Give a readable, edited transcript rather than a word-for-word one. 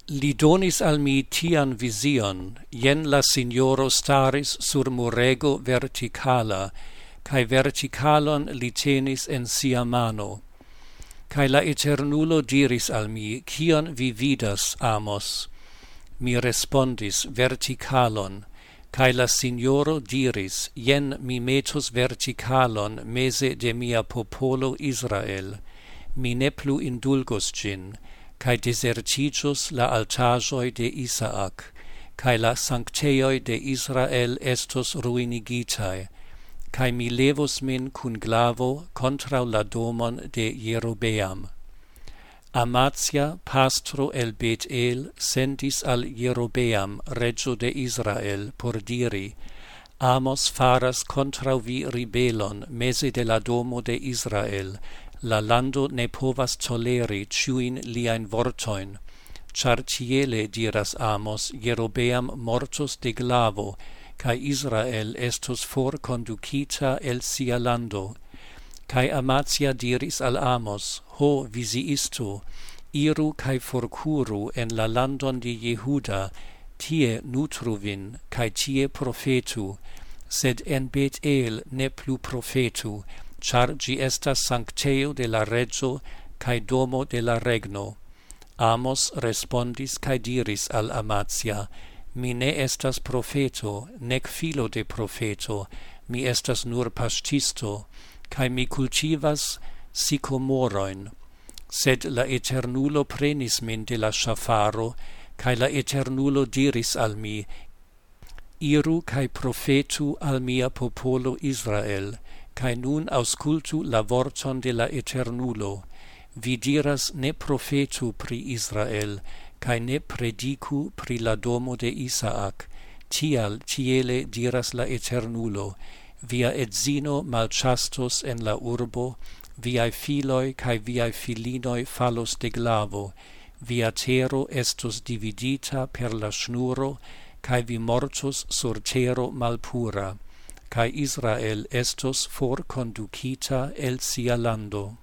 Li donis al mi tian vision, jen la Signoro staris sur murego verticala, cae verticalon li tenis en sia mano. Cae la Eternulo diris al mi, cion vi vidas, Amos? Mi respondis, verticalon, cae la Signoro diris, jen mi metos verticalon mese de mia popolo Israel, mi ne plu indulgos gin, cae desertigios la altajoi de Isaac, cae la sancteioi de Israel estos ruinigitae, cae mi levos min cun glavo contra la domon de Jerobeam. Amatzia, pastro el Bet-El, sendis al Jerobeam, regio de Israel, por diri, Amos faras contra vi ribelon mese de la domo de Israel, la lando ne povas toleri ciuin liain vortoin, char tiele, diras Amos, Jerobeam mortos de glavo, cae Israel estos for conducita el sia lando. Cae Amatzia diris al Amos, ho visiisto, iru cae forcuru en la landon de Jehuda, tie nutru vin, cae tie profetu, sed en Bet-El ne plu profetu, char gi estas sancteo de la regio cae domo de la regno. Amos respondis cae diris al Amatzia, mi ne estas profeto, nec filo de profeto, mi estas nur pastisto, cae mi cultivas sicomoroin. Sed la Eternulo prenis min de la ŝafaro, cae la Eternulo diris al mi, iru cae profetu al mia popolo Israel, cae nun auscultu la vorton de la Eternulo. Vi diras ne profetu pri Israel, cae ne predicu pri la domo de Isaac. Tiele diras la Eternulo, via edzino malchastos en la urbo, viae filoi cae viae filinoi falos de glavo, via tero estos dividita per la schnuro, cae vi mortos sur tero malpura, cae Israel estos for conducita el sia lando.